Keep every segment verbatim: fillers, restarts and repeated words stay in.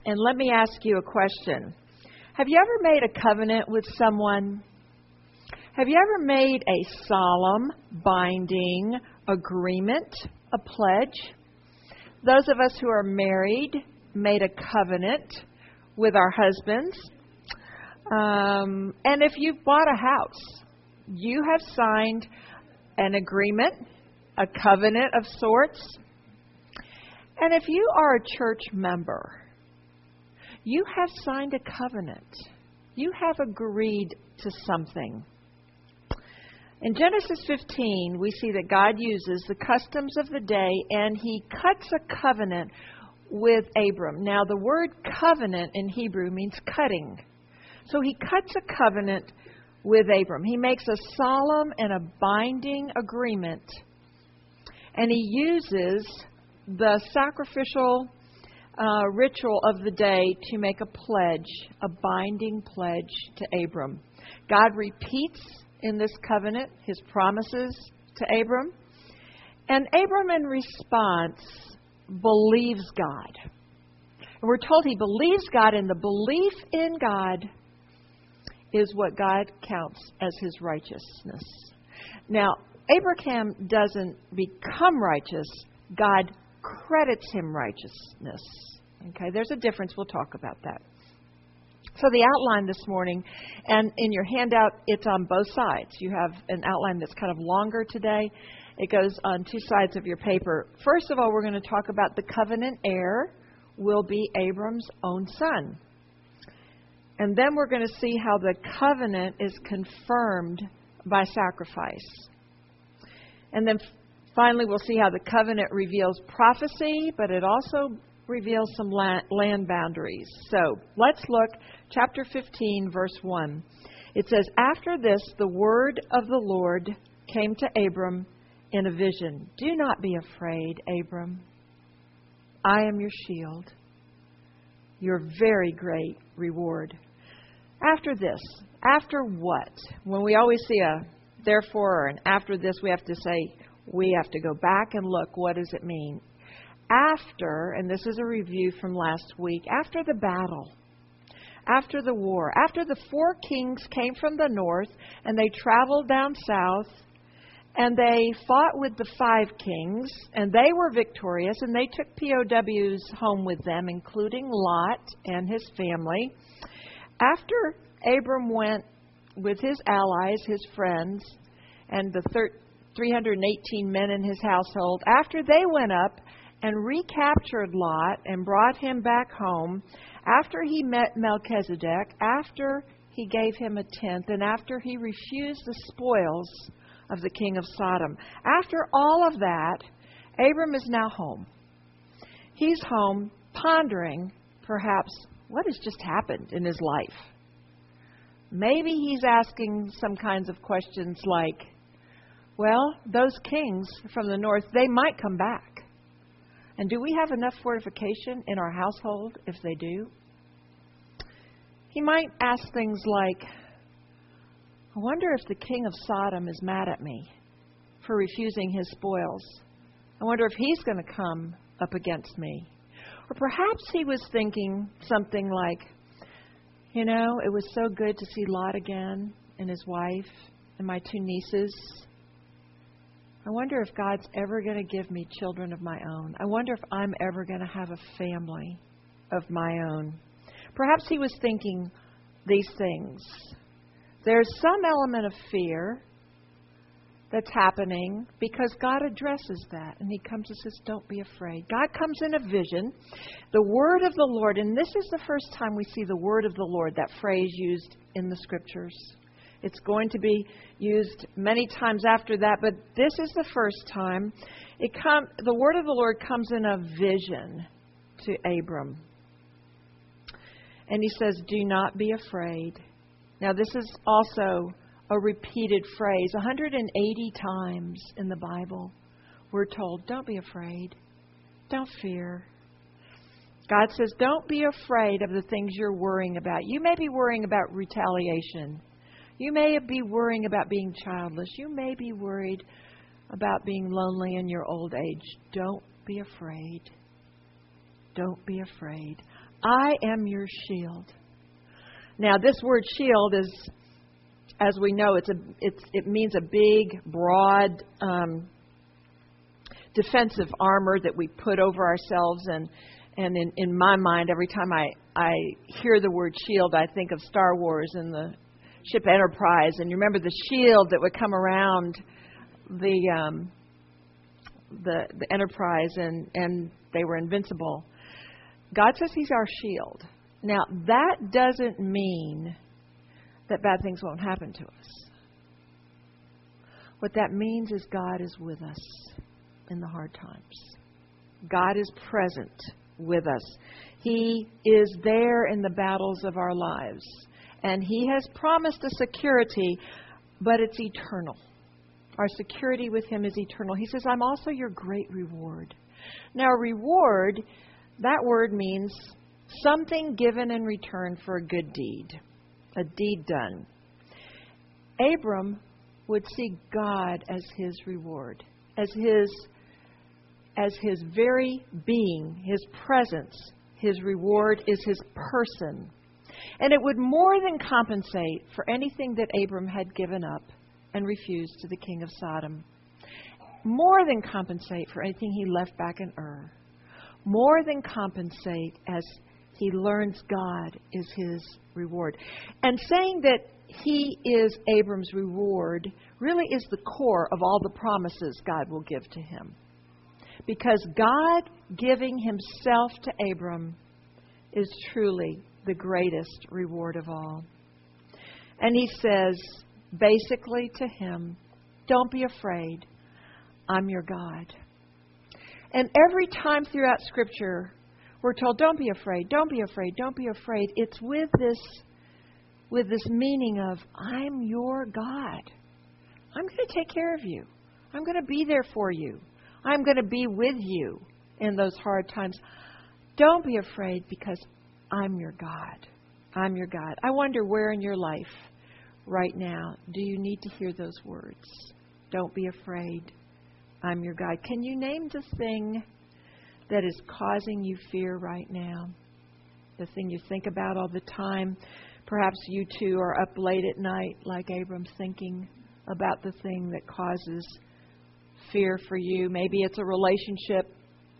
And let me ask you a question. Have you ever made a covenant with someone? Have you ever made a solemn, binding agreement, a pledge? Those of us who are married made a covenant with our husbands. Um, and if you've bought a house, you have signed an agreement, a covenant of sorts. And if you are a church member, you have signed a covenant. You have agreed to something. In Genesis fifteen, we see that God uses the customs of the day and He cuts a covenant with Abram. Now, the word covenant in Hebrew means cutting. So He cuts a covenant with Abram. He makes a solemn and a binding agreement. And He uses the sacrificial uh, ritual of the day to make a pledge, a binding pledge to Abram. God repeats in this covenant His promises to Abram. And Abram, in response, believes God. And we're told he believes God, and the belief in God is what God counts as his righteousness. Now, Abraham doesn't become righteous. God credits him righteousness. Okay, there's a difference. We'll talk about that. So the outline this morning, and in your handout, it's on both sides. You have an outline that's kind of longer today. It goes on two sides of your paper. First of all, we're going to talk about the covenant heir will be Abram's own son. And then we're going to see how the covenant is confirmed by sacrifice. And then finally, we'll see how the covenant reveals prophecy, but it also reveals some land boundaries. So let's look, chapter fifteen, verse one. It says, "After this, the word of the Lord came to Abram in a vision. 'Do not be afraid, Abram. I am your shield, your very great reward.'" After this, after what? When we always see a therefore or an after this, we have to say, we have to go back and look, what does it mean? After, and this is a review from last week, after the battle, after the war, after the four kings came from the north and they traveled down south and they fought with the five kings and they were victorious and they took P O Ws home with them, including Lot and his family. After Abram went with his allies, his friends, and the three hundred eighteen men in his household, after they went up and recaptured Lot and brought him back home, after he met Melchizedek, after he gave him a tenth, and after he refused the spoils of the king of Sodom, after all of that, Abram is now home. He's home pondering, perhaps, what has just happened in his life. Maybe he's asking some kinds of questions like, well, those kings from the north, they might come back. And do we have enough fortification in our household if they do? He might ask things like, I wonder if the king of Sodom is mad at me for refusing his spoils. I wonder if he's going to come up against me. Or perhaps he was thinking something like, you know, it was so good to see Lot again and his wife and my two nieces. I wonder if God's ever going to give me children of my own. I wonder if I'm ever going to have a family of my own. Perhaps he was thinking these things. There's some element of fear that's happening because God addresses that. And he comes and says, don't be afraid. God comes in a vision. The word of the Lord, and this is the first time we see the word of the Lord, that phrase used in the scriptures. It's going to be used many times after that, but this is the first time. It come, the word of the Lord comes in a vision to Abram. And he says, do not be afraid. Now, this is also a repeated phrase. one hundred eighty times in the Bible, we're told, don't be afraid. Don't fear. God says, don't be afraid of the things you're worrying about. You may be worrying about retaliation. You may be worrying about being childless. You may be worried about being lonely in your old age. Don't be afraid. Don't be afraid. I am your shield. Now, this word shield is, as we know, it's a it's it means a big, broad, um, defensive armor that we put over ourselves. And and in, in my mind, every time I, I hear the word shield, I think of Star Wars and the ship Enterprise. And you remember the shield that would come around the um, the the Enterprise, and, and they were invincible. God says He's our shield. Now, that doesn't mean that bad things won't happen to us. What that means is God is with us in the hard times. God is present with us. He is there in the battles of our lives. And He has promised a security, but it's eternal. Our security with Him is eternal. He says, I'm also your great reward. Now, reward, that word means something given in return for a good deed, a deed done. Abram would see God as his reward, as his, as his very being, His presence. His reward is His person. And it would more than compensate for anything that Abram had given up and refused to the king of Sodom. More than compensate for anything he left back in Ur. More than compensate as he learns God is his reward. And saying that He is Abram's reward really is the core of all the promises God will give to him. Because God giving Himself to Abram is truly the greatest reward of all. And He says, basically to him, don't be afraid. I'm your God. And every time throughout Scripture, we're told, don't be afraid, don't be afraid, don't be afraid. It's with this, with this meaning of, I'm your God. I'm going to take care of you. I'm going to be there for you. I'm going to be with you in those hard times. Don't be afraid because I'm your God. I'm your God. I wonder where in your life right now do you need to hear those words? Don't be afraid. I'm your God. Can you name the thing that is causing you fear right now? The thing you think about all the time. Perhaps you too are up late at night like Abram, thinking about the thing that causes fear for you. Maybe it's a relationship,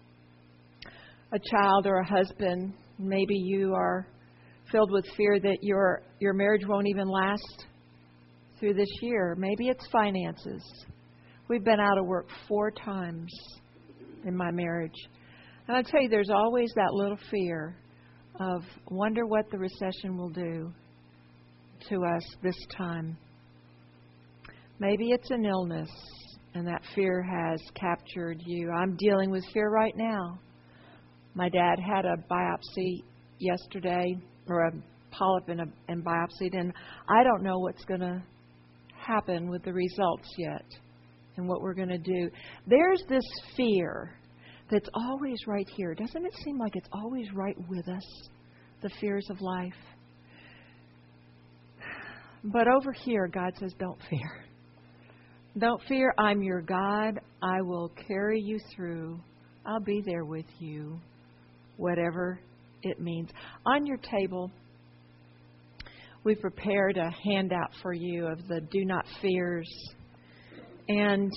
a child or a husband. Maybe you are filled with fear that your your marriage won't even last through this year. Maybe it's finances. We've been out of work four times in my marriage. And I'll tell you, there's always that little fear of wonder what the recession will do to us this time. Maybe it's an illness and that fear has captured you. I'm dealing with fear right now. My dad had a biopsy yesterday, or a polyp and, a, and biopsied, and I don't know what's going to happen with the results yet and what we're going to do. There's this fear that's always right here. Doesn't it seem like it's always right with us, the fears of life? But over here, God says, don't fear. Don't fear. I'm your God. I will carry you through. I'll be there with you, whatever it means. On your table, we prepared a handout for you of the Do Not Fears. And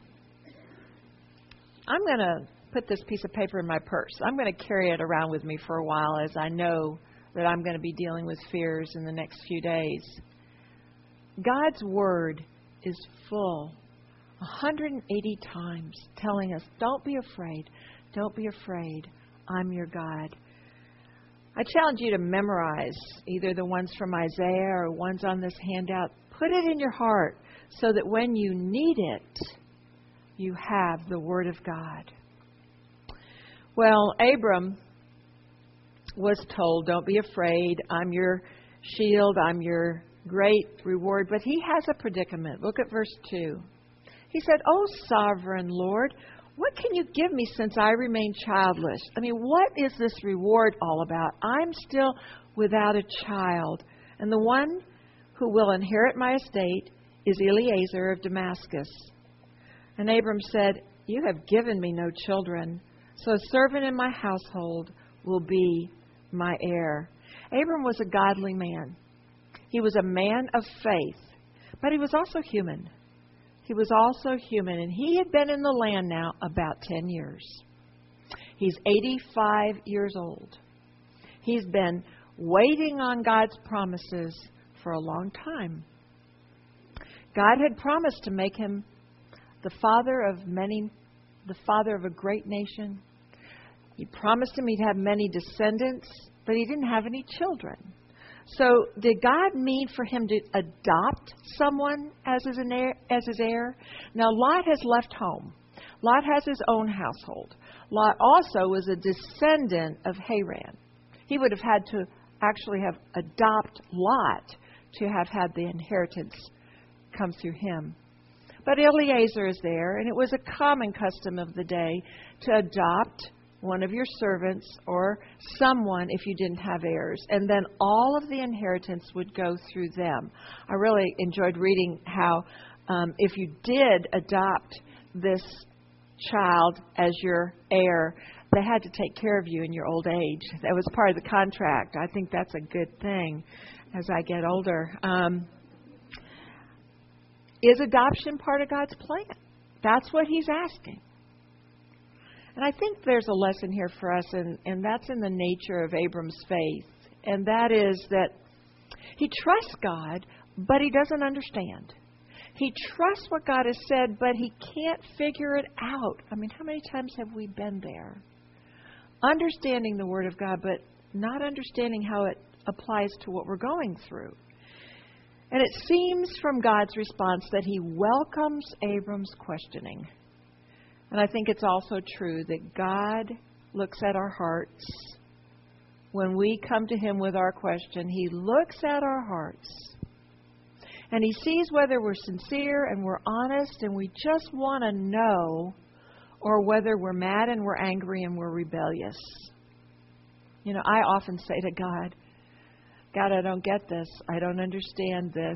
I'm going to put this piece of paper in my purse. I'm going to carry it around with me for a while, as I know that I'm going to be dealing with fears in the next few days. God's Word is full, one hundred eighty times, telling us, don't be afraid, don't be afraid, I'm your God. I challenge you to memorize either the ones from Isaiah or ones on this handout. Put it in your heart so that when you need it, you have the Word of God. Well, Abram was told, don't be afraid, I'm your shield, I'm your great reward. But he has a predicament. Look at verse two. He said, "O sovereign Lord, what can you give me since I remain childless?" I mean, what is this reward all about? I'm still without a child, and the one who will inherit my estate is Eliezer of Damascus. And Abram said, "You have given me no children, so a servant in my household will be my heir. Abram was a godly man. He was a man of faith, but he was also human. He was also human, and he had been in the land now about ten years. He's eighty-five years old. He's been waiting on God's promises for a long time. God had promised to make him the father of many, the father of a great nation. He promised him he'd have many descendants, but he didn't have any children. So did God mean for him to adopt someone as his heir? As his heir? Now, Lot has left home. Lot has his own household. Lot also was a descendant of Haran. He would have had to actually have adopt Lot to have had the inheritance come through him. But Eliezer is there, and it was a common custom of the day to adopt one of your servants or someone if you didn't have heirs. And then all of the inheritance would go through them. I really enjoyed reading how um, if you did adopt this child as your heir, they had to take care of you in your old age. That was part of the contract. I think that's a good thing as I get older. Um, is adoption part of God's plan? That's what he's asking. And I think there's a lesson here for us, and, and that's in the nature of Abram's faith. And that is that he trusts God, but he doesn't understand. He trusts what God has said, but he can't figure it out. I mean, how many times have we been there? Understanding the Word of God, but not understanding how it applies to what we're going through. And it seems from God's response that he welcomes Abram's questioning. And I think it's also true that God looks at our hearts. When we come to him with our question, he looks at our hearts. And he sees whether we're sincere and we're honest and we just want to know, or whether we're mad and we're angry and we're rebellious. You know, I often say to God, God, I don't get this. I don't understand this.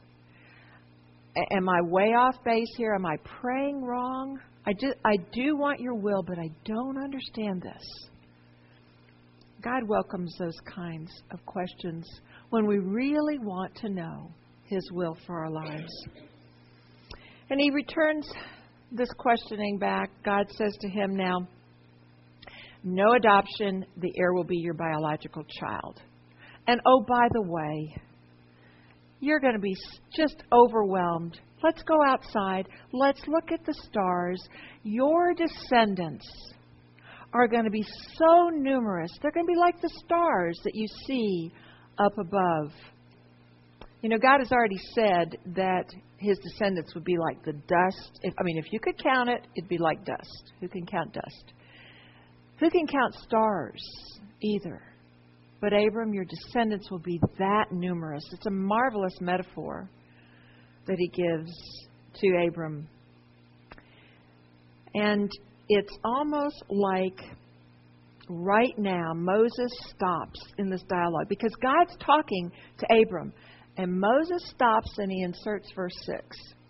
A- am I way off base here? Am I praying wrong? I do, I do want your will, but I don't understand this. God welcomes those kinds of questions when we really want to know his will for our lives. And he returns this questioning back. God says to him now, no adoption, the heir will be your biological child. And oh, by the way, you're going to be just overwhelmed. Let's go outside. Let's look at the stars. Your descendants are going to be so numerous. They're going to be like the stars that you see up above. You know, God has already said that his descendants would be like the dust. If, I mean, if you could count it, it'd be like dust. Who can count dust? Who can count stars either? But Abram, your descendants will be that numerous. It's a marvelous metaphor that he gives to Abram. And it's almost like right now Moses stops in this dialogue because God's talking to Abram. And Moses stops and he inserts verse six.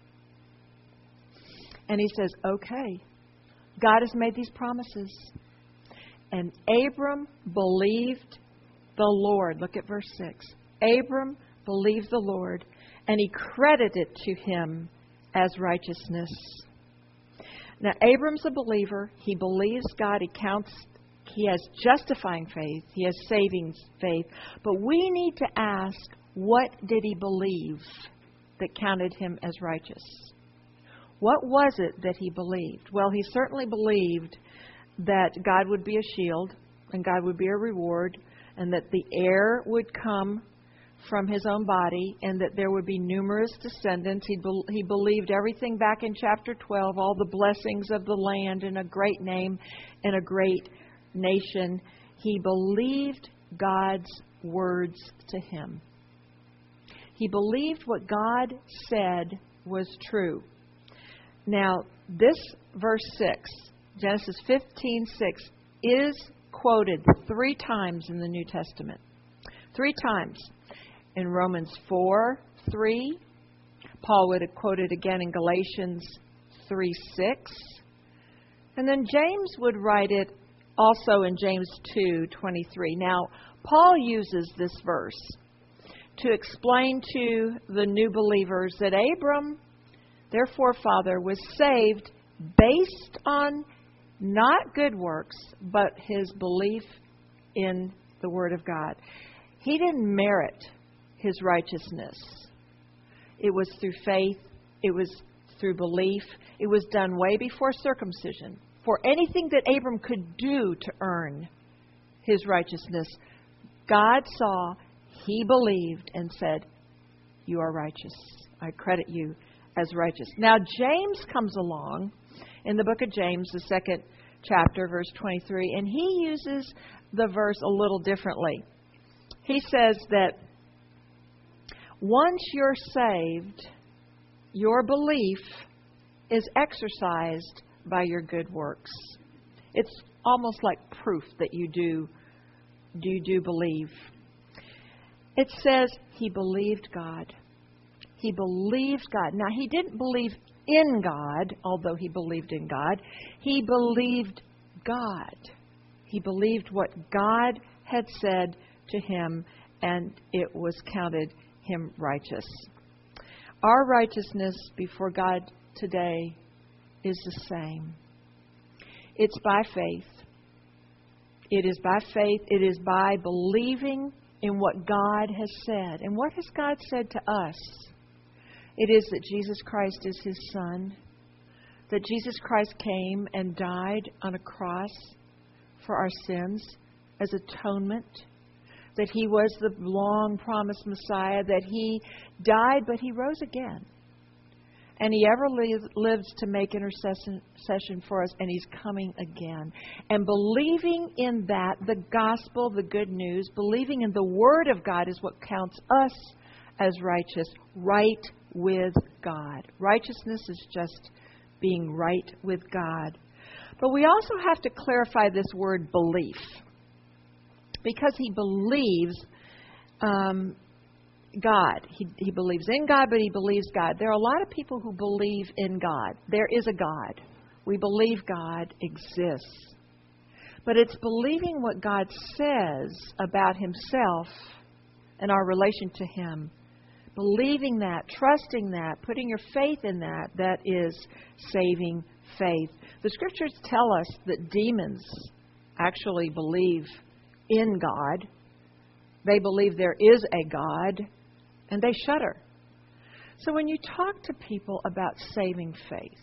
And he says, okay, God has made these promises. And Abram believed the Lord. Look at verse six. Abram believed the Lord, and he credited it to him as righteousness. Now, Abram's a believer. He believes God. He counts. He has justifying faith. He has saving faith. But we need to ask, what did he believe that counted him as righteous? What was it that he believed? Well, he certainly believed that God would be a shield and God would be a reward, and that the heir would come from his own body, and that there would be numerous descendants. He, be- he believed everything back in chapter twelve, all the blessings of the land and a great name and a great nation. He believed God's words to him. He believed what God said was true. Now, this verse six, Genesis fifteen six, is quoted three times in the New Testament. Three times. In Romans four three, Paul would have quoted again in Galatians three six. And then James would write it also in James two twenty-three. Now, Paul uses this verse to explain to the new believers that Abram, their forefather, was saved based on not good works, but his belief in the Word of God. He didn't merit his righteousness. It was through faith. It was through belief. It was done way before circumcision. For anything that Abram could do to earn his righteousness, God saw, he believed, and said, "You are righteous. I credit you as righteous." Now, James comes along in the book of James, the second chapter, verse twenty-three, and he uses the verse a little differently. He says that once you're saved, your belief is exercised by your good works. It's almost like proof that you do, you do believe. It says he believed God. He believed God. Now, he didn't believe in God, although he believed in God. He believed God. He believed what God had said to him, and it was counted him righteous. Our righteousness before God today is the same. It's by faith. It is by faith. It is by believing in what God has said. And what has God said to us? It is that Jesus Christ is his Son, that Jesus Christ came and died on a cross for our sins as atonement, that he was the long-promised Messiah, that he died, but he rose again. And he ever lives to make intercession for us, and he's coming again. And believing in that, the gospel, the good news, believing in the Word of God is what counts us as righteous, right with God. Righteousness is just being right with God. But we also have to clarify this word belief. Because he believes um, God. He, he believes in God, but he believes God. There are a lot of people who believe in God. There is a God. We believe God exists. But it's believing what God says about himself and our relation to him. Believing that, trusting that, putting your faith in that, that is saving faith. The scriptures tell us that demons actually believe in God. They believe there is a God, and they shudder. So when you talk to people about saving faith,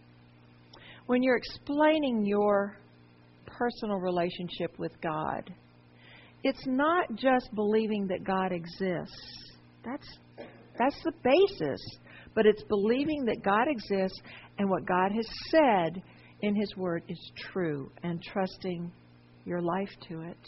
when you're explaining your personal relationship with God, it's not just believing that God exists. That's that's the basis. But it's believing that God exists and what God has said in his word is true, and trusting your life to it.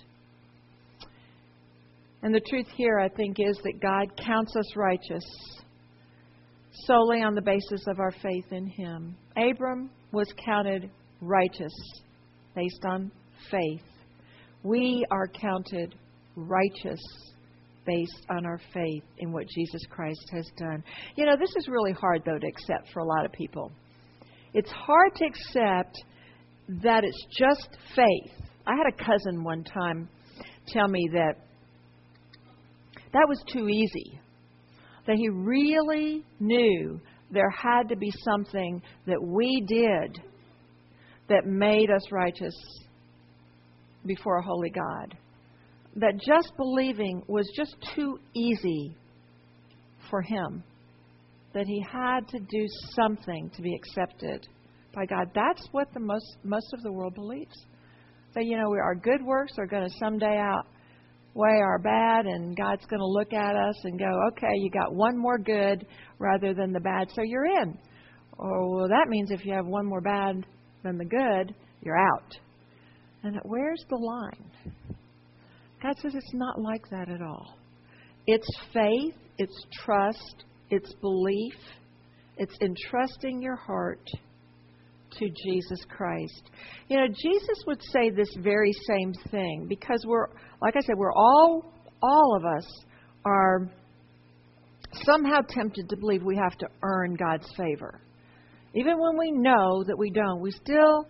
And the truth here, I think, is that God counts us righteous solely on the basis of our faith in him. Abram was counted righteous based on faith. We are counted righteous based on our faith in what Jesus Christ has done. You know, this is really hard, though, to accept for a lot of people. It's hard to accept that it's just faith. I had a cousin one time tell me that that was too easy, that he really knew there had to be something that we did that made us righteous before a holy God. That just believing was just too easy for him. That he had to do something to be accepted by God. That's what the most most of the world believes. That, you know, our good works are going to someday outweigh our bad, and God's going to look at us and go, okay, you got one more good rather than the bad, so you're in. Oh, well, that means if you have one more bad than the good, you're out. And where's the line? God says it's not like that at all. It's faith, it's trust, it's belief, it's entrusting your heart to Jesus Christ. You know, Jesus would say this very same thing because we're, like I said, we're all, all of us are somehow tempted to believe we have to earn God's favor. Even when we know that we don't, we still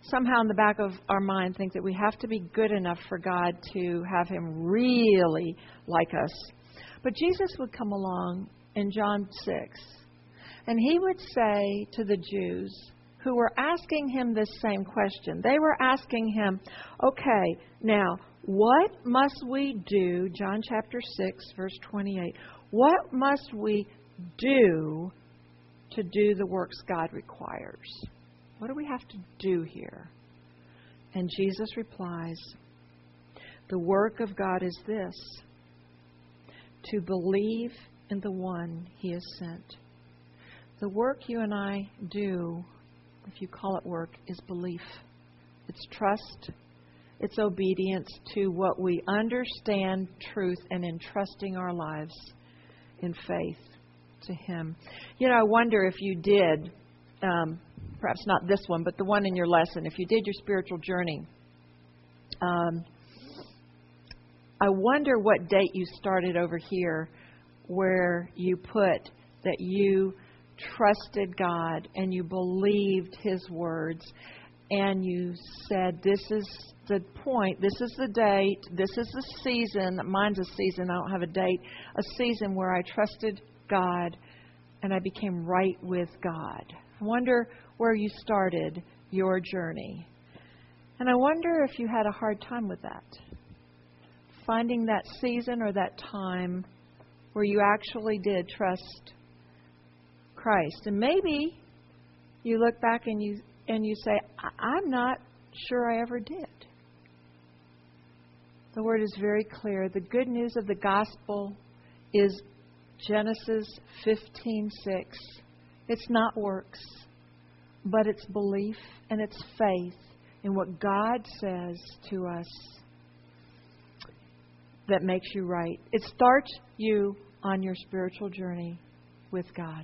somehow in the back of our mind think that we have to be good enough for God to have Him really like us. But Jesus would come along in John six, and He would say to the Jews who were asking Him this same question, they were asking Him, okay, now, what must we do, John chapter six, verse twenty-eight, what must we do to do the works God requires? What do we have to do here? And Jesus replies, the work of God is this, to believe in the one He has sent. The work you and I do, if you call it work, is belief. It's trust. It's obedience to what we understand truth and entrusting our lives in faith to Him. You know, I wonder if you did, um, perhaps not this one, but the one in your lesson, if you did your spiritual journey, um, I wonder what date you started over here where you put that you trusted God and you believed His words and you said, this is the point, this is the date, this is the season, mine's a season, I don't have a date, a season where I trusted God and I became right with God. I wonder where you started your journey. And I wonder if you had a hard time with that. Finding that season or that time where you actually did trust Christ. And maybe you look back and you and you say, I'm not sure I ever did. The Word is very clear. The good news of the gospel is Genesis fifteen six. It's not works, but it's belief and it's faith in what God says to us that makes you right. It starts you on your spiritual journey with God.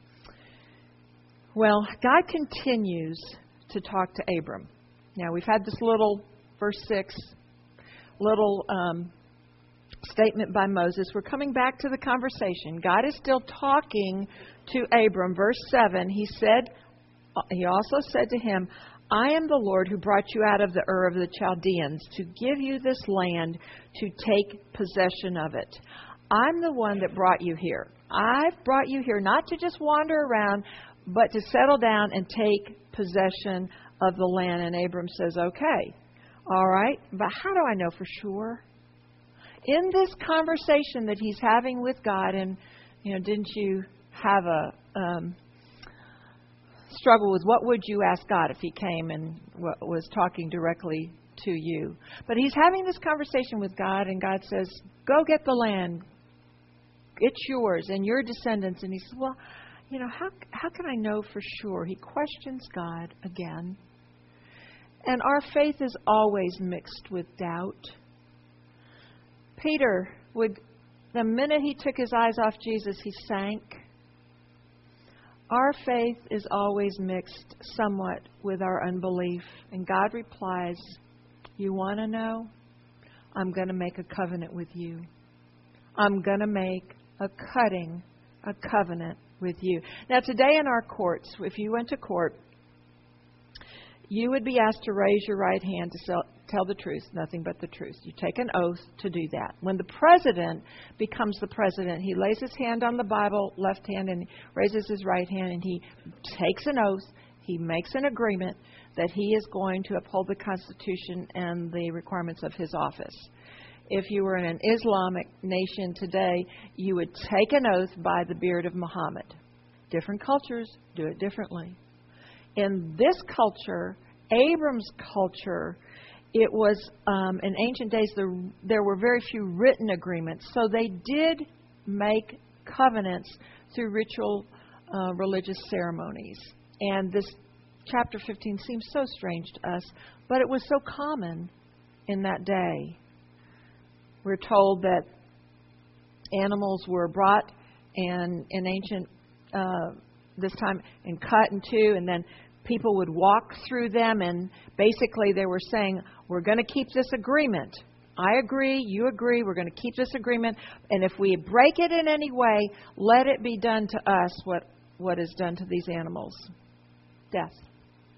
Well, God continues to talk to Abram. Now, we've had this little, verse six, little um, statement by Moses. We're coming back to the conversation. God is still talking to Abram. Verse seven, he said, he also said to him, I am the Lord who brought you out of the Ur of the Chaldeans to give you this land to take possession of it. I'm the one that brought you here. I've brought you here not to just wander around, but to settle down and take possession of the land. And Abram says, okay, all right, but how do I know for sure? In this conversation that he's having with God, and, you know, didn't you have a um, struggle with what would you ask God if He came and was talking directly to you? But he's having this conversation with God, and God says, go get the land. It's yours and your descendants. And he says, well, you know, how how can I know for sure? He questions God again. And our faith is always mixed with doubt. Peter would, the minute he took his eyes off Jesus, he sank. Our faith is always mixed somewhat with our unbelief. And God replies, you want to know? I'm going to make a covenant with you. I'm going to make a cutting, a covenant with you. Now, today in our courts, if you went to court, you would be asked to raise your right hand to sell, tell the truth, nothing but the truth. You take an oath to do that. When the president becomes the president, he lays his hand on the Bible, left hand, and raises his right hand, and he takes an oath. He makes an agreement that he is going to uphold the Constitution and the requirements of his office. If you were in an Islamic nation today, you would take an oath by the beard of Muhammad. Different cultures do it differently. In this culture, Abram's culture, it was, um, in ancient days, there, there were very few written agreements. So they did make covenants through ritual uh, religious ceremonies. And this chapter fifteen seems so strange to us, but it was so common in that day. We're told that animals were brought and in ancient uh, this time and cut in two, and then people would walk through them, and basically they were saying, we're going to keep this agreement. I agree, you agree, we're going to keep this agreement, and if we break it in any way, let it be done to us what, what is done to these animals. Death.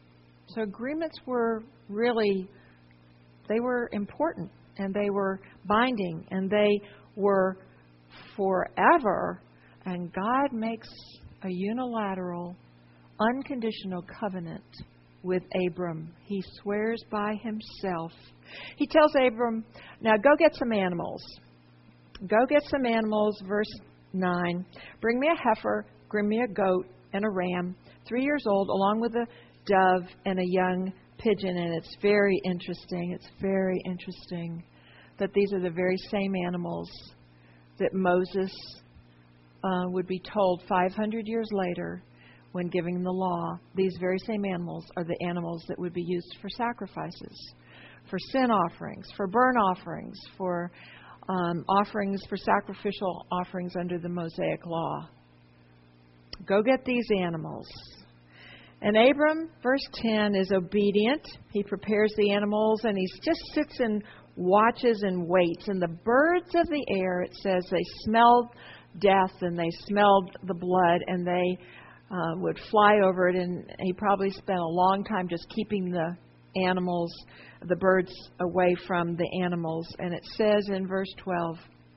So agreements were really, they were important, and they were binding, and they were forever. And God makes a unilateral, unconditional covenant with Abram. He swears by himself. He tells Abram, now go get some animals. Go get some animals, verse nine. Bring me a heifer, bring me a goat and a ram, three years old, along with a dove and a young pigeon. And it's very interesting. It's very interesting that these are the very same animals that Moses uh, would be told five hundred years later when giving the law. These very same animals are the animals that would be used for sacrifices, for sin offerings, for burnt offerings, for um, offerings, for sacrificial offerings under the Mosaic law. Go get these animals. And Abram, verse ten, is obedient. He prepares the animals, and he just sits and watches and waits. And the birds of the air, it says, they smelled death, and they smelled the blood, and they uh, would fly over it. And he probably spent a long time just keeping the animals, the birds, away from the animals. And it says in verse twelve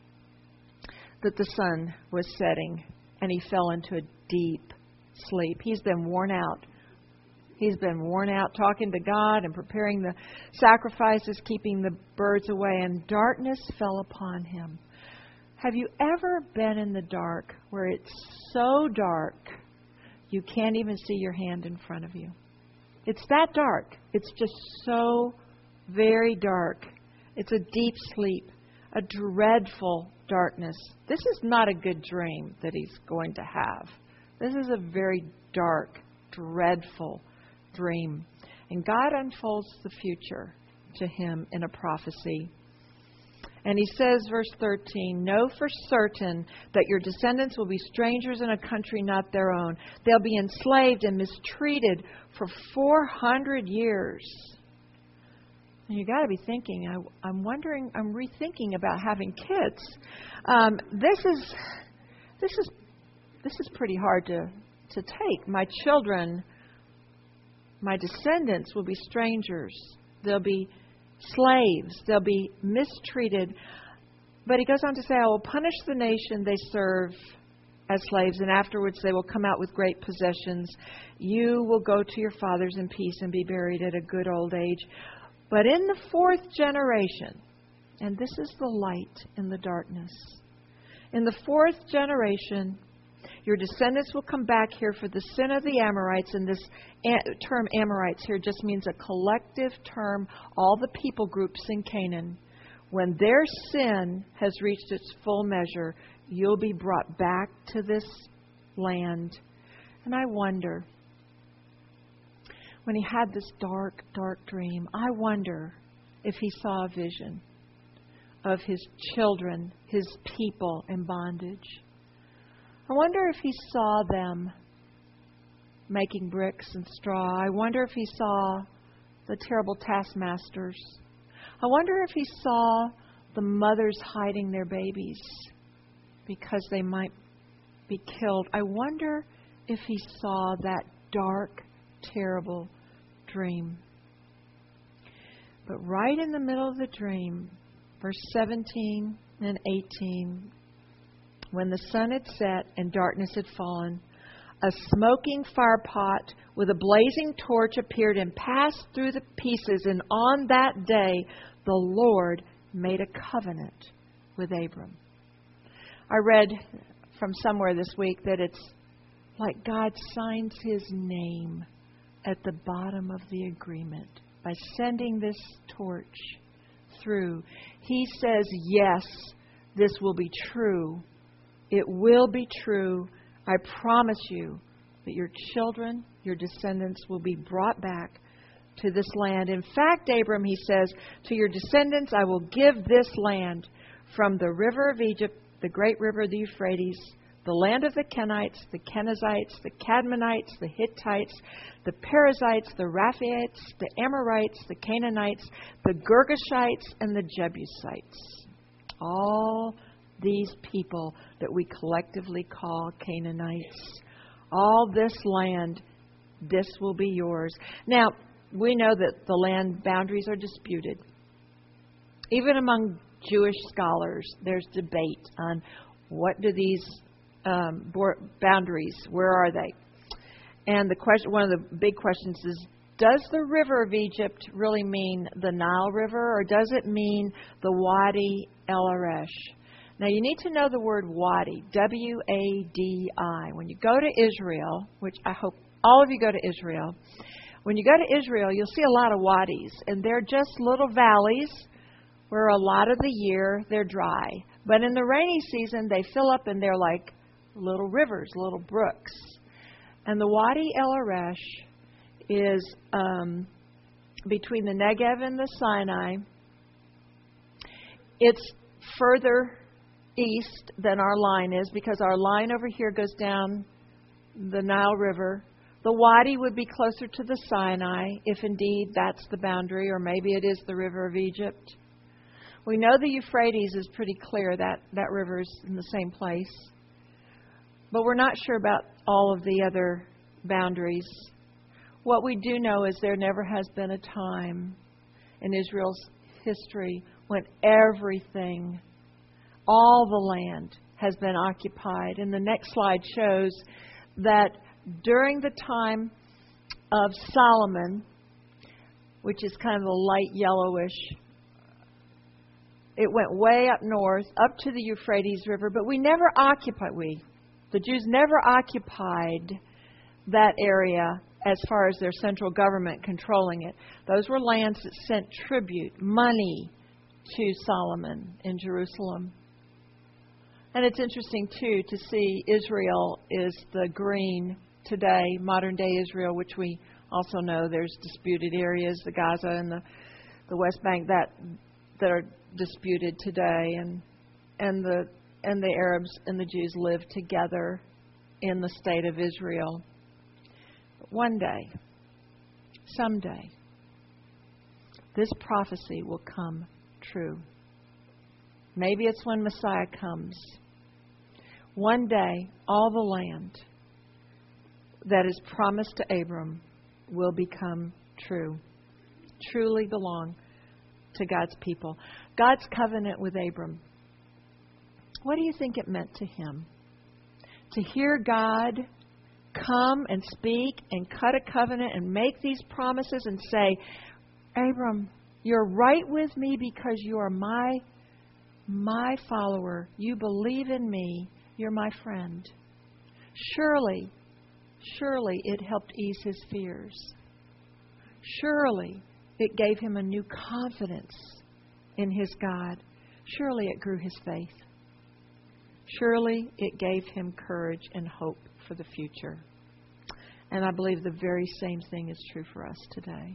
that the sun was setting, and he fell into a deep sleep. He's been worn out. He's been worn out talking to God and preparing the sacrifices, keeping the birds away, and darkness fell upon him. Have you ever been in the dark where it's so dark you can't even see your hand in front of you? It's that dark. It's just so very dark. It's a deep sleep, a dreadful darkness. This is not a good dream that he's going to have. This is a very dark, dreadful dream. And God unfolds the future to him in a prophecy. And he says, verse thirteen, know for certain that your descendants will be strangers in a country not their own. They'll be enslaved and mistreated for four hundred years. And you got to be thinking, I, I'm wondering, I'm rethinking about having kids. Um, this is, this is, this is pretty hard to, to take. My children, my descendants will be strangers. They'll be slaves. They'll be mistreated. But he goes on to say, I will punish the nation they serve as slaves, and afterwards they will come out with great possessions. You will go to your fathers in peace and be buried at a good old age. But in the fourth generation, and this is the light in the darkness, in the fourth generation, your descendants will come back here for the sin of the Amorites. And this term Amorites here just means a collective term, all the people groups in Canaan. When their sin has reached its full measure, you'll be brought back to this land. And I wonder, when he had this dark, dark dream, I wonder if he saw a vision of his children, his people in bondage. I wonder if he saw them making bricks and straw. I wonder if he saw the terrible taskmasters. I wonder if he saw the mothers hiding their babies because they might be killed. I wonder if he saw that dark, terrible dream. But right in the middle of the dream, verse seventeen and eighteen, when the sun had set and darkness had fallen, a smoking fire pot with a blazing torch appeared and passed through the pieces. And on that day, the Lord made a covenant with Abram. I read from somewhere this week that it's like God signs his name at the bottom of the agreement by sending this torch through. He says, yes, this will be true. It will be true. I promise you that your children, your descendants will be brought back to this land. In fact, Abram, he says, to your descendants I will give this land from the river of Egypt, the great river, the Euphrates, the land of the Kenites, the Kenizzites, the Cadmonites, the Hittites, the Perizzites, the Rephaites, the Amorites, the Canaanites, the Girgashites, and the Jebusites. All these people that we collectively call Canaanites. All this land, this will be yours. Now, we know that the land boundaries are disputed. Even among Jewish scholars, there's debate on what do these um, boundaries, where are they? And the question, one of the big questions is, does the river of Egypt really mean the Nile River, or does it mean the Wadi El Arish? Now, you need to know the word Wadi, W A D I. When you go to Israel, which I hope all of you go to Israel, when you go to Israel, you'll see a lot of wadis, and they're just little valleys where a lot of the year they're dry. But in the rainy season, they fill up and they're like little rivers, little brooks. And the Wadi El Arish is um, between the Negev and the Sinai. It's further east than our line is, because our line over here goes down the Nile River. The Wadi would be closer to the Sinai, if indeed that's the boundary, or maybe it is the river of Egypt. We know the Euphrates is pretty clear that that river is in the same place. But we're not sure about all of the other boundaries. What we do know is there never has been a time in Israel's history when everything, all the land, has been occupied. And the next slide shows that during the time of Solomon, which is kind of a light yellowish, it went way up north, up to the Euphrates River, but we never occupied, we, the Jews never occupied that area as far as their central government controlling it. Those were lands that sent tribute, money, to Solomon in Jerusalem. And it's interesting, too, to see Israel is the green today, modern-day Israel, which we also know there's disputed areas, the Gaza and the, the West Bank, that that are disputed today. And and the and the Arabs and the Jews live together in the state of Israel. One day, someday, this prophecy will come true. Maybe it's when Messiah comes. One day, all the land that is promised to Abram will become true. Truly belong to God's people. God's covenant with Abram. What do you think it meant to him? To hear God come and speak and cut a covenant and make these promises and say, Abram, you're right with me because you are my, my follower. You believe in me. You're my friend. Surely, surely it helped ease his fears. Surely it gave him a new confidence in his God. Surely it grew his faith. Surely it gave him courage and hope for the future. And I believe the very same thing is true for us today.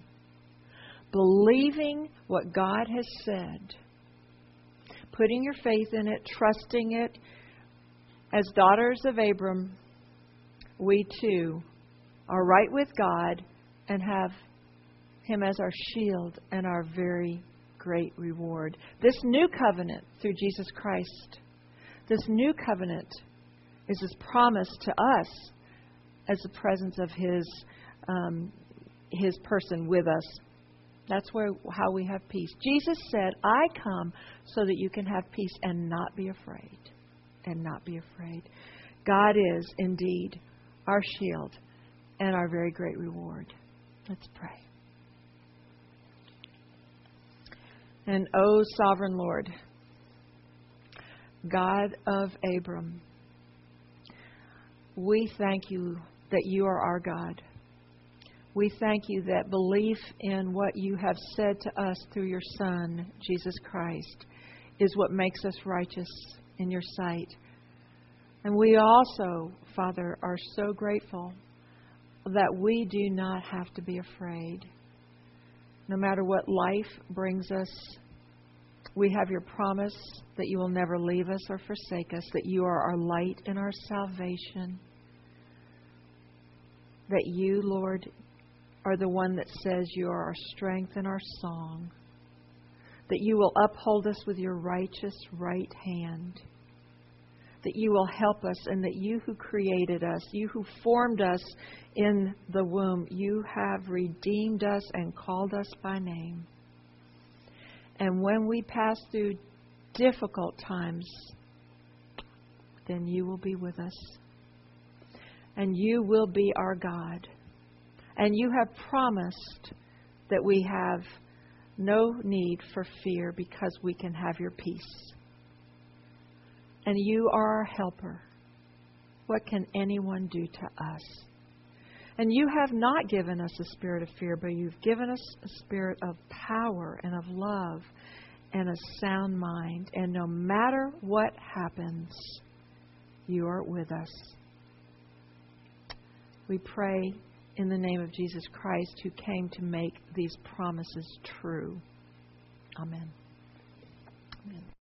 Believing what God has said, putting your faith in it, trusting it. As daughters of Abram, we too are right with God and have Him as our shield and our very great reward. This new covenant through Jesus Christ, this new covenant is His promise to us as the presence of His um, His person with us. That's where how we have peace. Jesus said, I come so that you can have peace and not be afraid. And not be afraid. God is indeed our shield and our very great reward. Let's pray. And O sovereign Lord, God of Abram, we thank you that you are our God. We thank you that belief in what you have said to us through your Son, Jesus Christ, is what makes us righteous in your sight. And we also, Father, are so grateful that we do not have to be afraid. No matter what life brings us, we have your promise that you will never leave us or forsake us, that you are our light and our salvation, that you, Lord, are the one that says you are our strength and our song, that you will uphold us with your righteous right hand, that you will help us, and that you who created us, you who formed us in the womb, you have redeemed us and called us by name. And when we pass through difficult times, then you will be with us. And you will be our God. And you have promised that we have no need for fear because we can have your peace. And you are our helper. What can anyone do to us? And you have not given us a spirit of fear, but you've given us a spirit of power and of love and a sound mind. And no matter what happens, you are with us. We pray in the name of Jesus Christ, who came to make these promises true. Amen. Amen.